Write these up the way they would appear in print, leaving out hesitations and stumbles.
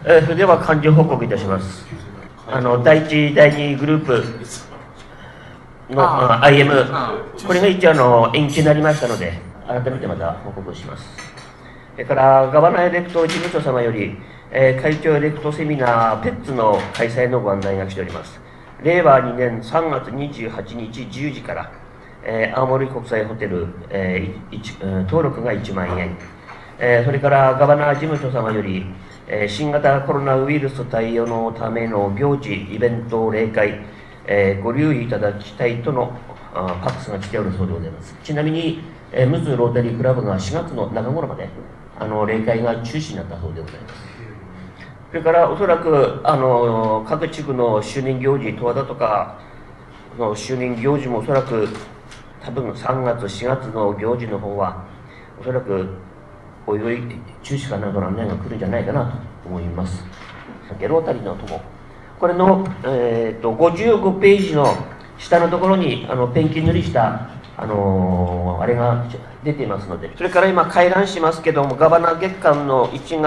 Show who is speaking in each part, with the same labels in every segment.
Speaker 1: それでは幹事報告いたします。第1、第2グループのIM、これが一応延期になりましたので、改めてまた報告します。それからガバナエレクト事務所様より、会長エレクトセミナー、ペッツの開催のご案内が来ております。令和2年3月28日10時から、青森国際ホテル、登録が1万円、それからガバナー事務所様より、新型コロナウイルス対応のための行事、イベント、例会、ご留意いただきたいとのファックスが来ておるそうでございます。ちなみに、ムズロータリークラブが4月の中頃まで例会が中止になったそうでございます。それからおそらく各地区の周年行事、十和田とかの周年行事もおそらく多分3月、4月の行事の方はおそらくおいおい中止かなんかの案内が来るんじゃないかなと思います。ロータリーの友、これの、55ページの下のところにペンキ塗りしたあれが出ていますので、それから今回覧しますけども、ガバナ月間の1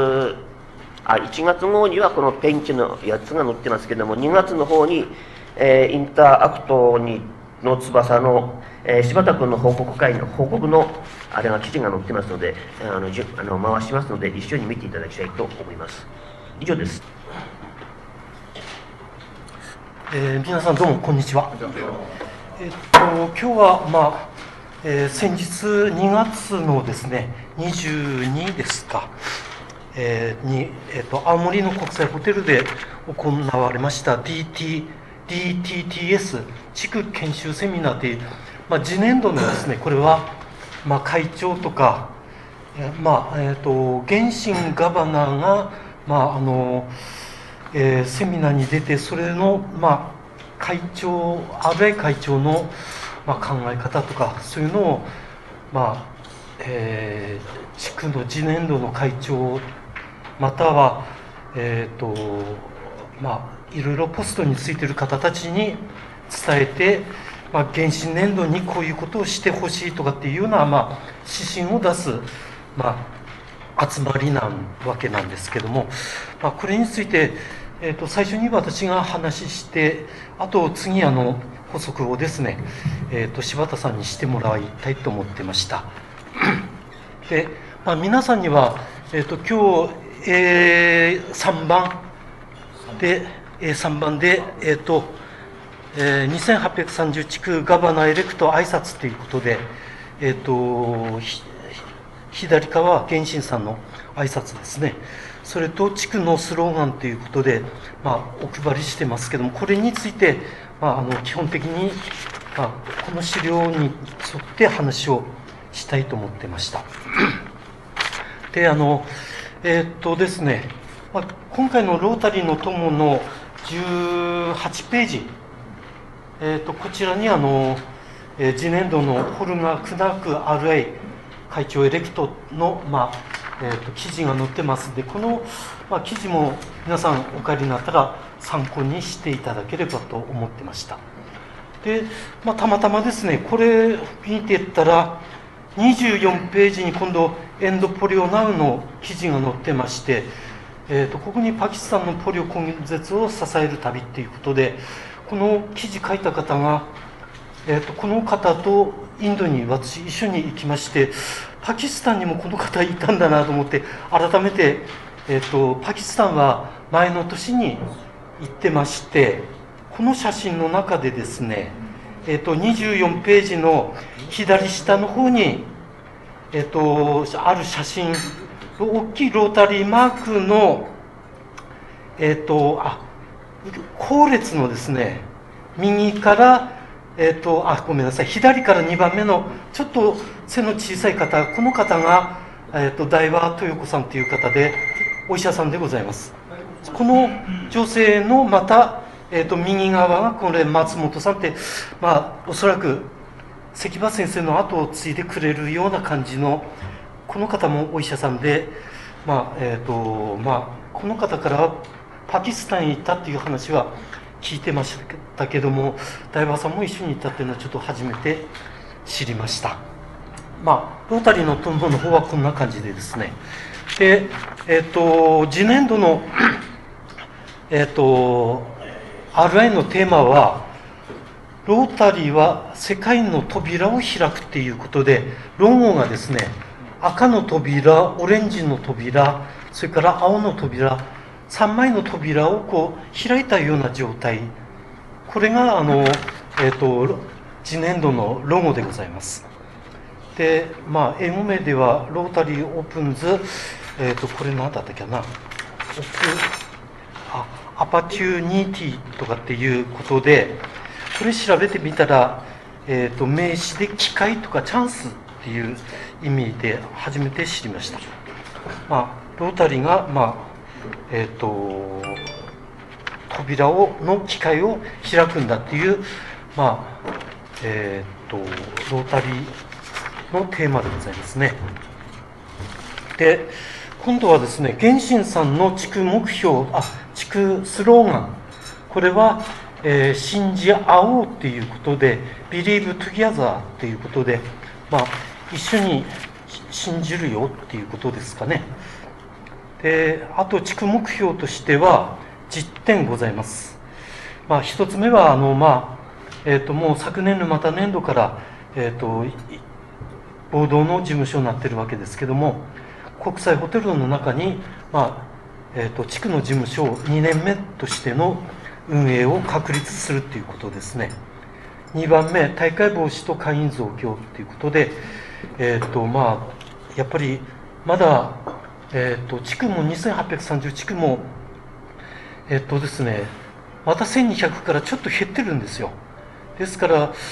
Speaker 1: 月号にはこのペンキのやつが載ってますけども、2月の方に、インターアクトの翼の、柴田君の報告会の報告のあれが記事が載ってますので、回しますので一緒に見ていただきたいと思います。以上です。
Speaker 2: 皆さんどうもこんにちは。今日は、先日2月のですね22ですか、青森の国際ホテルで行われました DTTS 地区研修セミナーという、次年度のですね、これは、会長とか、原神ガバナーが、セミナーに出て、それの、安倍会長の、考え方とか、そういうのを、地区の次年度の会長、または、いろいろポストについている方たちに伝えて、原神年度にこういうことをしてほしいとかっていうような、指針を出す、集まりなわけなんですけども、これについて、最初に私が話して、あと次補足をですね、柴田さんにしてもらいたいと思ってました。で、皆さんには、今日、3番で、2830地区ガバナエレクト挨拶ということで、左側は原神さんの挨拶ですね。それと地区のスローガンということで、お配りしてますけども、これについて、基本的に、この資料に沿って話をしたいと思ってました。で、ですね、今回のロータリーの友の18ページ、こちらに次年度のホルガー・クナーク RA 会長エレクトの、記事が載ってますので、この、記事も皆さんお帰りになったら参考にしていただければと思ってました。で、たまたまですね、これ見ていったら、24ページに今度、エンドポリオナウの記事が載ってまして、ここにパキスタンのポリオ根絶を支える旅っていうことで、この記事書いた方が、この方とインドに私一緒に行きまして、パキスタンにもこの方いたんだなと思って、改めて、パキスタンは前の年に行ってまして、この写真の中でですね、24ページの左下の方に、ある写真、大きいロータリーマークの、後列のですね、右から、ごめんなさい、左から2番目のちょっと背の小さい方、この方が、大和豊子さんという方で、お医者さんでございます。この女性のまた、右側がこれ松本さんって、おそらく関場先生の後を継いでくれるような感じの、この方もお医者さんで、この方からはパキスタンに行ったっていう話は聞いてましたけども、大和さんも一緒に行ったっていうのはちょっと初めて知りました。ロータリーのトンボの方はこんな感じでですね、 で、次年度の、RI のテーマは、ロータリーは世界の扉を開くっていうことで、ロゴがですね、赤の扉、オレンジの扉、それから青の扉、3枚の扉をこう開いたような状態、これが次年度のロゴでございます。で、英語名ではロータリーオープンズ、これ何だったっけな、アパチュニティとかっていうことで、これ調べてみたら、名詞で機会とかチャンスっていう意味で初めて知りました。ロータリーが、扉の機会を開くんだっていう、ロータリーのテーマでございますね。で、今度はですね、原神さんの地区目標、地区スローガン、これは、信じ合おうっていうことで、Believe Together っていうことで、一緒に信じるよっていうことですかね。で、あと地区目標としては10点ございます。一つ目はもう昨年のまた年度から、合同の事務所になっているわけですけども、国際ホテルの中に、地区の事務所を2年目としての運営を確立するということですね。2番目、大会防止と会員増強ということで、やっぱりまだ、地区も2830地区も、ですね、また1200からちょっと減ってるんですよ。ですから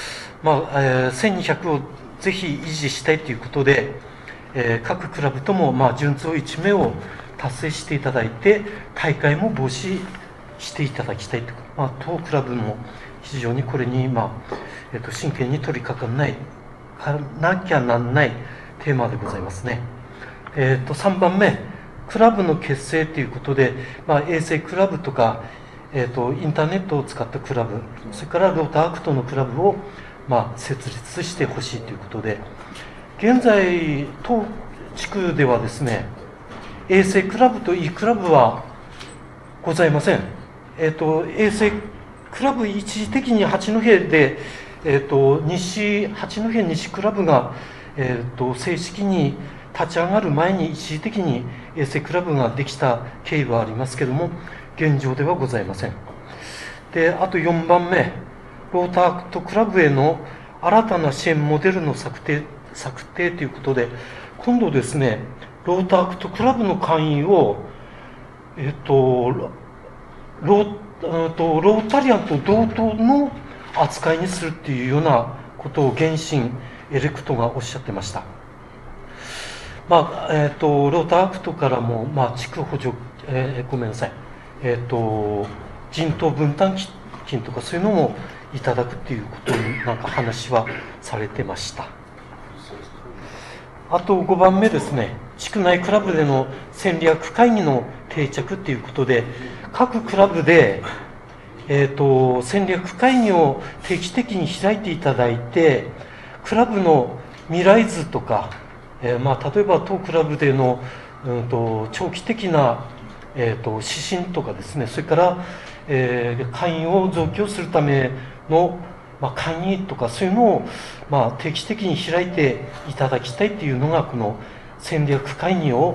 Speaker 2: 、1200をぜひ維持したいということで、各クラブとも、順調1名を達成していただいて、大会も防止していただきたいと、当クラブも非常にこれに、真剣に取り掛かなきゃなんないテーマでございますね。3番目、クラブの結成ということで、衛星クラブとか、インターネットを使ったクラブ、それからローターアクトのクラブを、設立してほしいということで、現在、当地区ではですね、衛星クラブと E クラブはございません。衛星クラブ一時的に八戸で、八戸西クラブが、正式に立ち上がる前に一時的に衛星クラブができた経緯はありますけども、現状ではございません。で、あと4番目、ローターアクトクラブへの新たな支援モデルの策定ということで、今度ですね、ローターアクトクラブの会員を、ロータリアンと同等の扱いにするっていうようなことを原神エレクトがおっしゃってました。ローターアクトからも、地区補助、ごめんなさい、人頭分担金とかそういうのもいただくっていうことに話はされてました。あと5番目ですね、地区内クラブでの戦略会議の定着っていうことで、各クラブで、戦略会議を定期的に開いていただいて、クラブの未来図とか、例えば当クラブでの、長期的な、指針とかですね、それから、会員を増強するための、会議とかそういうのを、定期的に開いていただきたいというのがこの戦略会議を、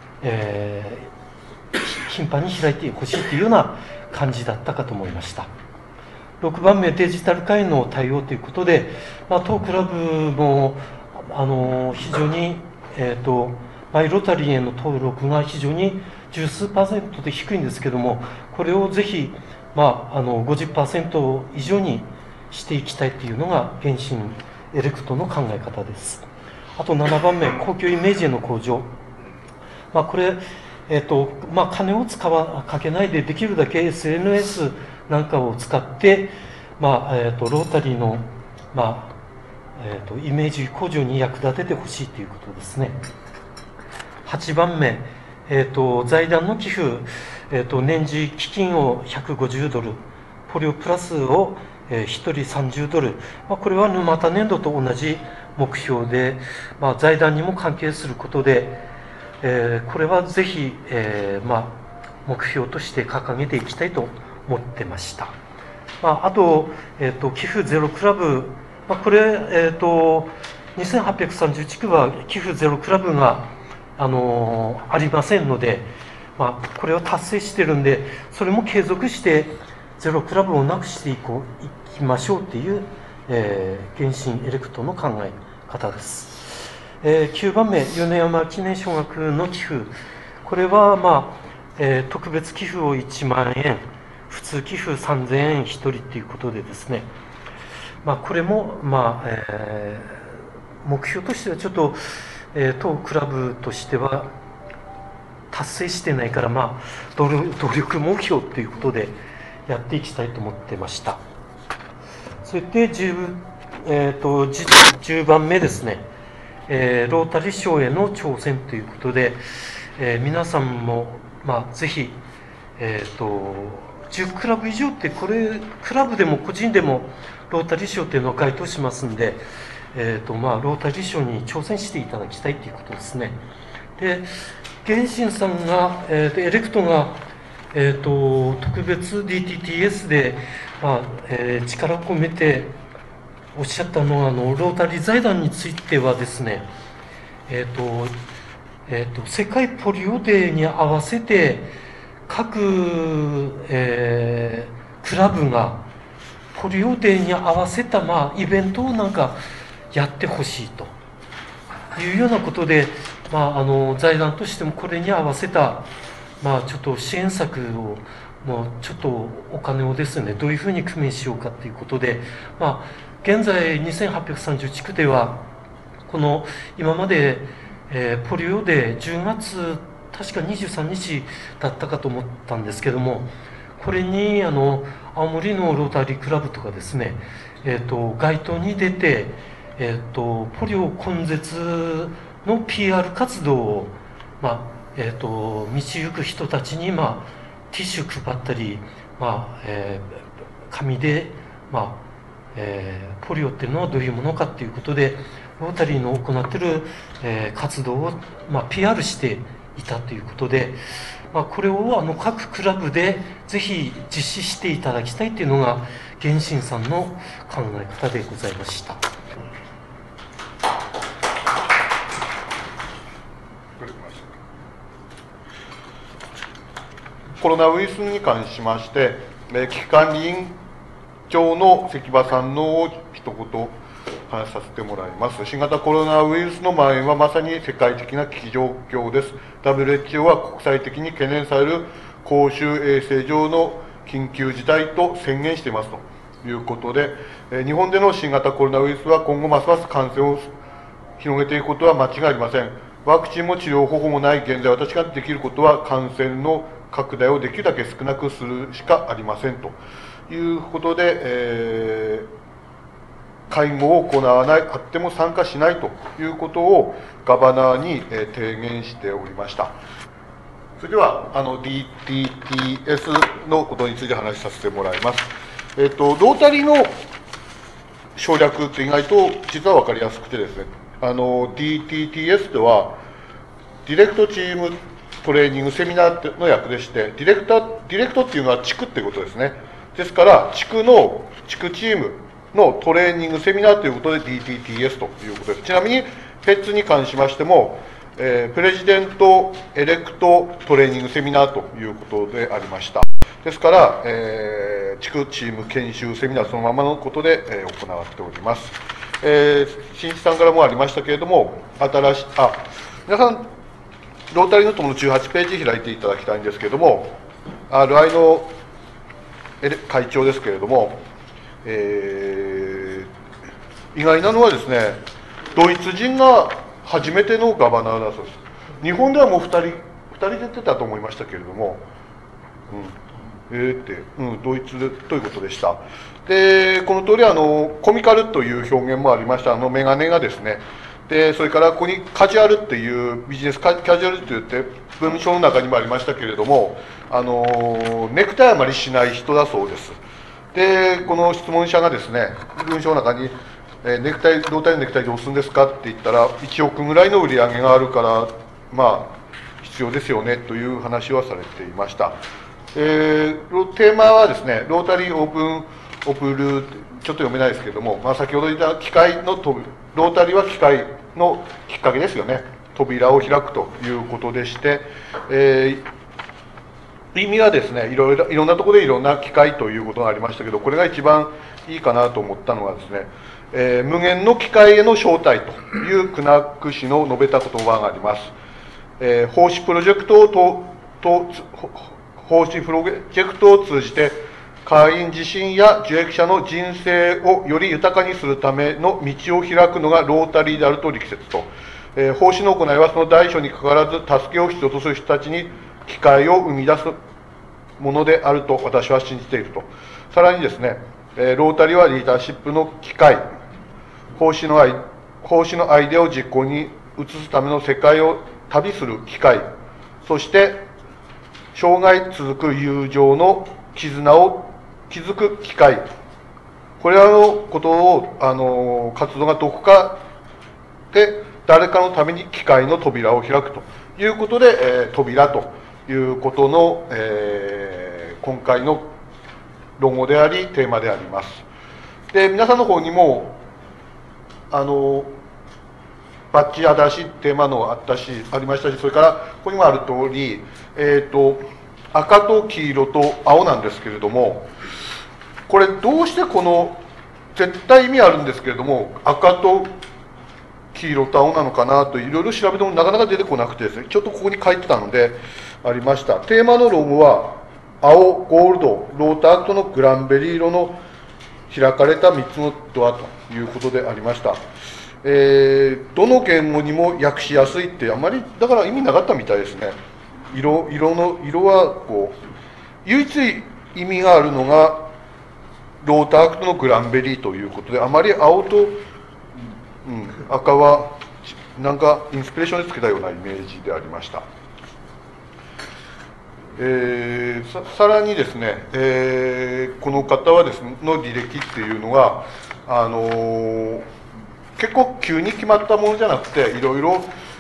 Speaker 2: 頻繁に開いてほしいというような感じだったかと思いました。6番目、デジタル化への対応ということで、当クラブも非常に、マイロタリーへの登録が非常に十数%で低いんですけども、これをぜひ、50% 以上にしていきたいというのが原神エレクトの考え方です。あと7番目、公共イメージへの向上。これ、金をかけないでできるだけ SNS なんかを使って、ロータリーの、イメージ向上に役立ててほしいということですね。8番目、財団の寄付、年次基金を150ドル、ポリオプラスを1人30ドル、これは沼田年度と同じ目標で、財団にも関係することで、 これはぜひ、目標として掲げていきたいと思ってました。あと、寄付ゼロクラブ、これ、2830地区は寄付ゼロクラブが、ありませんので、これを達成してるんで、それも継続してゼロクラブをなくしていきましょうっていう、原神エレクトの考え方です。9番目、米山記念小学の寄付、これは、特別寄付を1万円、普通寄付3000円1人ということでですね、これも、目標としてはちょっと、当クラブとしては達成してないから、努力目標ということでやっていきたいと思ってました。それで 10番目ですね、ロータリー賞への挑戦ということで、皆さんも、ぜひ、10クラブ以上って、これクラブでも個人でもロータリー賞っていうのは該当しますんで、ロータリー賞に挑戦していただきたいということですね。で、原神さんが、エレクトが、特別 DTTS で、力を込めておっしゃったのは、ロータリー財団についてはですね、世界ポリオデーに合わせて各、クラブがポリオデーに合わせた、イベントをなんかやってほしいというようなことで、財団としてもこれに合わせた、ちょっと支援策を、ちょっとお金をですね、どういうふうに工面しようかということで、現在2830地区では、この今まで、ポリオで10月確か23日だったかと思ったんですけども、これに青森のロータリークラブとかですね、街頭に出て、ポリオ根絶の PR 活動を、道行く人たちに、ティッシュ配ったり、紙で、ポリオっていうのはどういうものかということで、ロータリーの行っている、活動を、PR していたということで、これを各クラブでぜひ実施していただきたいというのが原神さんの考え方でございました。
Speaker 3: コロナウイルスに関しまして、危機管理委員長の関場さんの一言話させてもらいます。新型コロナウイルスの蔓延はまさに世界的な危機状況です。WHO は国際的に懸念される公衆衛生上の緊急事態と宣言していますということで、日本での新型コロナウイルスは今後ますます感染を広げていくことは間違いありません。ワクチンも治療方法もない現在、私ができることは感染の拡大をできるだけ少なくするしかありませんということで、会合を行わない、あっても参加しないということをガバナーに提言しておりました。それではDTTS のことについて話させてもらいます。ロータリーの省略って意外と実は分かりやすくてですね、DTTS とはディレクトチームトレーニングセミナーの略でして、ディレクトっていうのは地区っていうことですね。ですから地区チームのトレーニングセミナーということで DTTS ということです。ちなみにペッツに関しましても、プレジデントエレクトトレーニングセミナーということでありました。ですから、地区チーム研修セミナーそのままのことで、行っております。新一さんからもありましたけれども、皆さんロータリーノートの18ページ開いていただきたいんですけれども、RI の会長ですけれども、意外なのはですね、ドイツ人が初めてのガバナーだそうです。日本ではもう2人出てたと思いましたけれども、ドイツでということでした。で、この通りコミカルという表現もありました、メガネがですね、でそれからここにカジュアルっていうビジネスキャジュアルといって文章の中にもありましたけれども、ネクタイあまりしない人だそうです。でこの質問者がですね、文章の中にロータリーのネクタイどうするんですかって言ったら、1億ぐらいの売り上げがあるから、 必要ですよねという話はされていました。テーマはですね、ロータリーオープンオプル、ちょっと読めないですけれども、先ほど言った機械のロータリーは機械のきっかけですよね。扉を開くということでして、意味はですね、いろんなところでいろんな機械ということがありましたけど、これが一番いいかなと思ったのはですね、無限の機械への招待というクナック氏の述べた言葉があります。奉仕プロジェクトを通じて、会員自身や受益者の人生をより豊かにするための道を開くのがロータリーであると力説と、奉仕の行いはその大小にかかわらず、助けを必要とする人たちに機会を生み出すものであると私は信じていると。さらにですね、ロータリーはリーダーシップの機会、奉仕のアイデアを実行に移すための世界を旅する機会、そして生涯続く友情の絆を築く機会、これらのことを活動がどこかで誰かのために機会の扉を開くということで、扉ということの、今回のロゴでありテーマであります。で、皆さんの方にもバッジ新しいテーマのありましたし、それからここにもある通り、赤と黄色と青なんですけれども、これどうしてこの絶対意味あるんですけれども、赤と黄色と青なのかなといろいろ調べてもなかなか出てこなくてですね、ちょっとここに書いてたのでありました。テーマのロゴは青、ゴールド、ロータークトのグランベリー色の開かれた3つのドアということでありました。どの言語にも訳しやすいってあんまりだから意味なかったみたいですね。色はこう唯一意味があるのがロータークトのグランベリーということで、あまり青と、赤はなんかインスピレーションでつけたようなイメージでありました。さらにですね、この方はですねの履歴っていうのが結構急に決まったものじゃなくて、いろいろ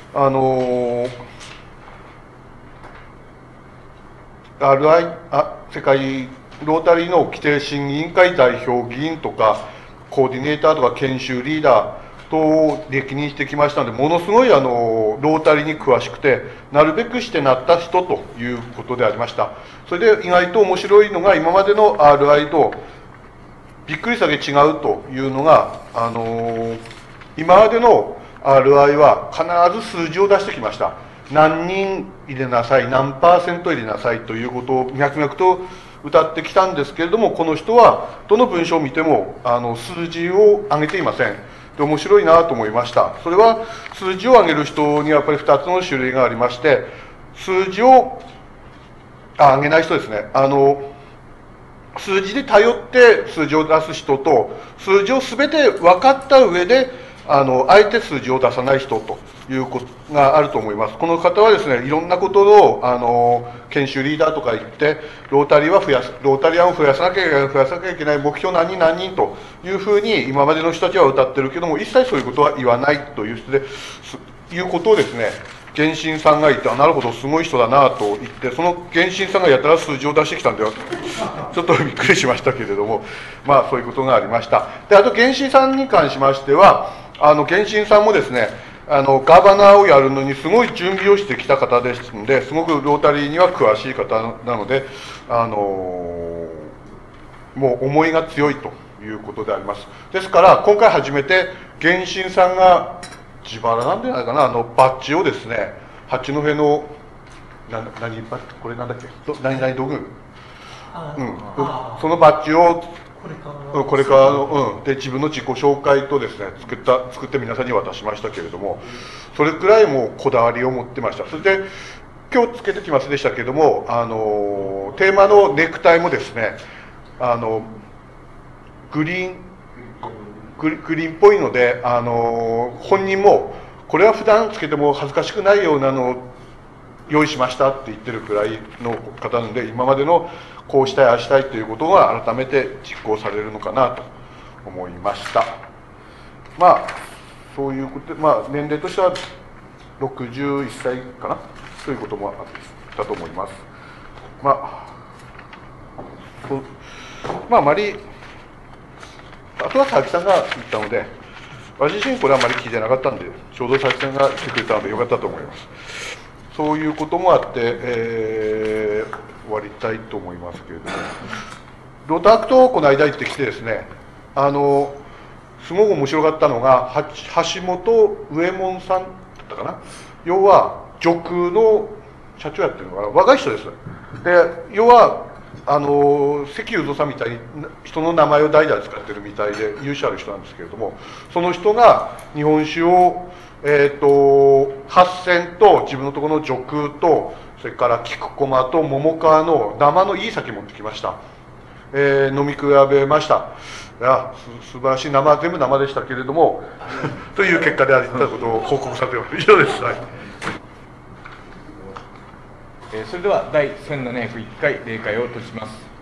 Speaker 3: 世界ロータリーの規定審議委員会代表議員とかコーディネーターとか研修リーダーと歴任してきましたので、ものすごいロータリーに詳しくて、なるべくしてなった人ということでありました。それで意外と面白いのが、今までの RI とびっくりさげ違うというのが、今までの RI は必ず数字を出してきました。何人入れなさい、何%入れなさいということを脈々と歌ってきたんですけれども、この人はどの文章を見ても数字を上げていません。で、面白いなと思いました。それは数字を上げる人にはやっぱり2つの種類がありまして、数字を上げない人ですね。数字で頼って数字を出す人と、数字を全て分かった上であえて数字を出さない人ということがあると思います。この方はですね、いろんなことを研修リーダーとか言って、ロータリアンを増やさなきゃいけない、目標何人何人というふうに今までの人たちは歌ってるけども、一切そういうことは言わないという人で、いうことをですね、原神さんが言って、なるほど、すごい人だなと言って、その原神さんがやたら数字を出してきたんでは、ちょっとびっくりしましたけれども、そういうことがありました。で、あと原神さんに関しましては、原神さんもですね、ガバナーをやるのにすごい準備をしてきた方ですので、すごくロータリーには詳しい方なので、もう思いが強いということであります。ですから、今回初めて原神さんが自腹なんじゃないかな、バッジをですね、八戸の、これなんだっけ、何々道具、そのバッジを、これからで自分の自己紹介とですね作って皆さんに渡しましたけれども、それくらいもうこだわりを持ってました。それで今日つけてきますでしたけれども、テーマのネクタイもですねグリーンっぽいので本人もこれは普段つけても恥ずかしくないようなのを用意しましたって言ってるくらいの方なので、今までのこうしたいああしたいということが改めて実行されるのかなと思いました。そういうことで、年齢としては61歳かなということもあったと思います。あまり、あとは佐々木さんが言ったので、私自身これはあまり聞いてなかったんで、ちょうど佐々木さんが言ってくれたのでよかったと思います。そういうこともあって、終わりたいと思いますけれども、ロタクトこの間行ってきてですね、すごく面白かったのが、橋本上門さんだったかな、要は、女空の社長やってるのかな、若い人です。で、要は、関裕三さんみたいに人の名前を代々使ってるみたいで、勇者ある人なんですけれども、その人が日本酒を、8000と自分のところの女空と、それから菊駒と桃川の生のいい酒持ってきました。飲み比べました。いや、素晴らしい全部生でしたけれどもという結果であったことを報告させてもらいます。以上です。はい。
Speaker 4: それでは第1701回例会を閉じます。